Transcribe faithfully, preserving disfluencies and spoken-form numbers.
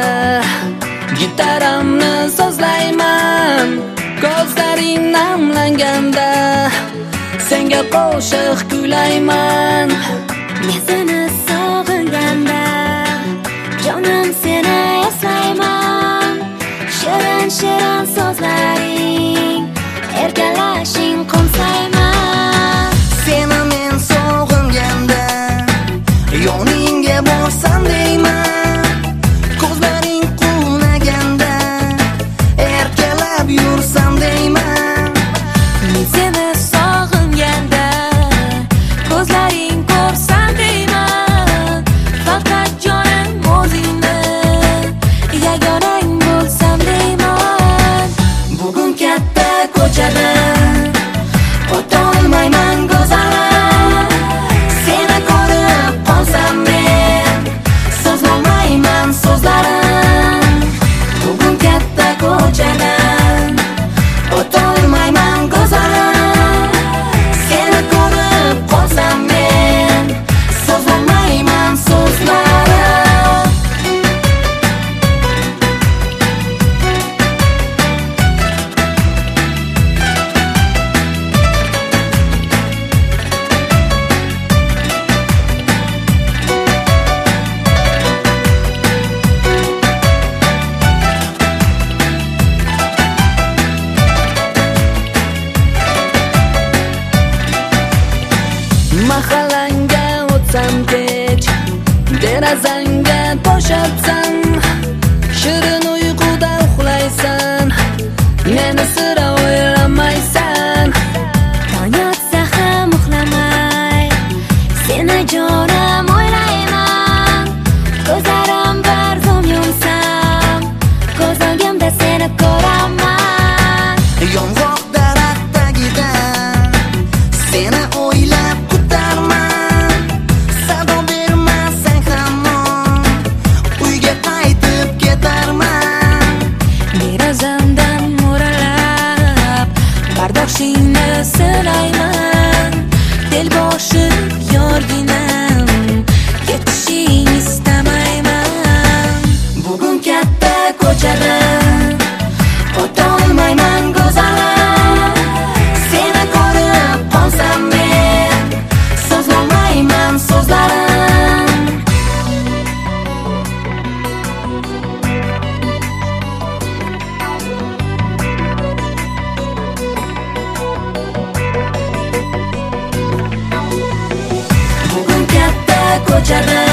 gitaramni sozlayman. Ko'zlaring namlanganda senga qo'shiq kuylayman. Men seni sog'inganda jonim seni eslayman. Shirin shirin so'zlaring erkalashing qo'msayman. Seni men sog'inganda yoningga borsam deyman. Ko'zlaring quvnaganda erkalab yursam deyman. Men seni sog'inganda ko'zlaring ko'rsam deyman. Faqat jonim o'zingni yagonang bo'lsam deyman. Bugun katta ko'chada o'tolmayman go'zal. Seni ko'rib qolsam men so'zlamayman so'zlarim. Bugun katta ko'chada o'tolmayman go'zal. Seni ko'rib qolsam men so'zlamayman so'zlarim. Mahallanga o'tsam kech, derazangga tosh atsam, shirin uyquda uxlaysan, meni sira o'ylamaysan. Tong otsa ham uxlamay seni jonim o'ylayman. Ko'zlarim bir zum yumsam ko'z o'ngimda seni ko'raman. Yong'oq daraxt tagida seni o'ylab kutarman. Sado bermasang hamon uyga qaytib ketarman. Derazamdan mo'ralab bardoshingni silayman. Del boshi yorginam ketishing istamayman. Bugun katta ko'chada o'tolmayman go'zal. Seni ko'rib qolsam men so'zlamayman so'zlarim. Bugun katta ko'chada